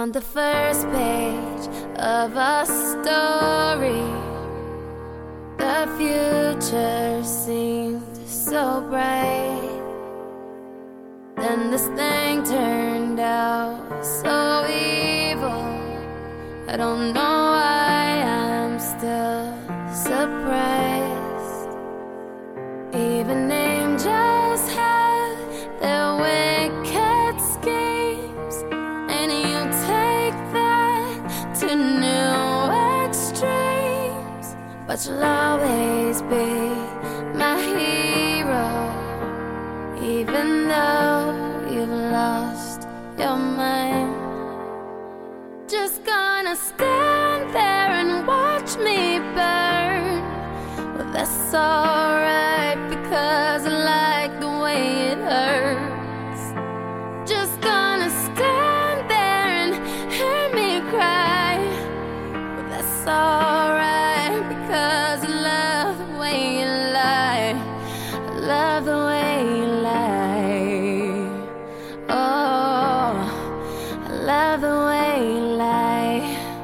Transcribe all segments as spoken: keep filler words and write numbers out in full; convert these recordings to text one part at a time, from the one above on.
On the first page of a story, the future seemed so bright. Then this thing turned out so evil. I don't know why I'm still surprised. Even angels have their wicked schemes, and you take that to new extremes. But you'll always be my hero, even though you've lost your mind. Just gonna stand there and watch me burn. Well, that's alright, because I like the way it hurts. Just gonna stand there and hear me cry. Well, that's alright, because I love the way you lie. I love the way you lie. Oh, I love the way you lie.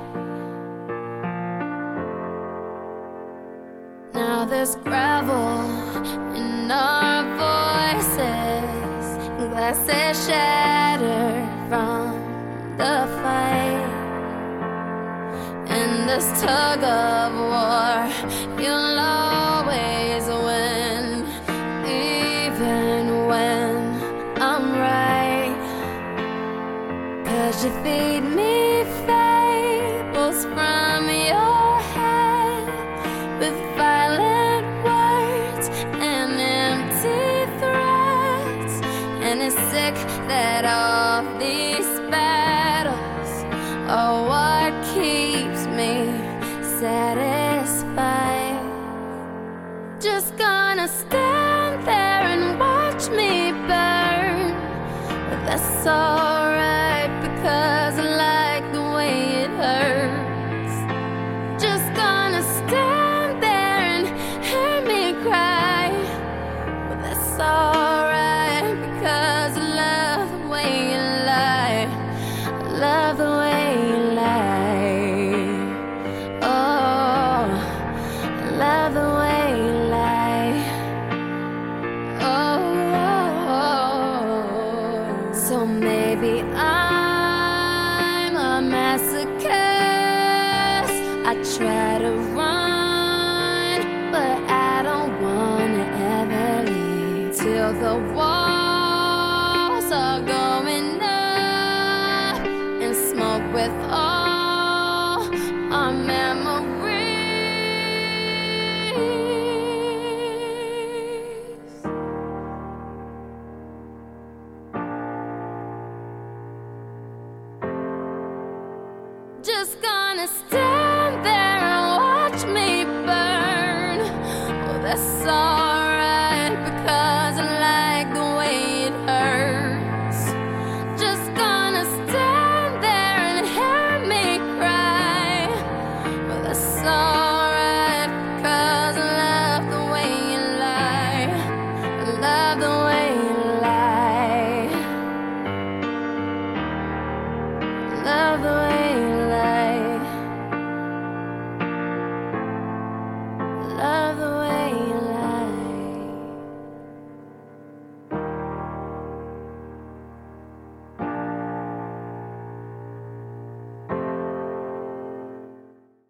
Now there's gravel in our voices, glasses shattered from the fight. In this tug of war, you'll always win, even when I'm right. 'Cause you feed me fables from your head, with violent words and empty threats. And it's sick that all these battles are what keeps me satisfied. Just gonna stand there and watch me burn. But that's alright, because I like the way it hurts. Just gonna stand there and hear me cry. But that's alright, because I love the way you lie. I love the way you lie. Oh, I love the way you lie. Oh, so maybe I'm a masochist. I try to run, but I don't wanna ever leave till the walls are going up and smoke with all our memories. Just gonna stand there and watch me burn. Well, that's alright, because I like the way it hurts. Just gonna stand there and hear me cry. Well, that's alright, because I love the way you lie. I love the way you lie. I love the way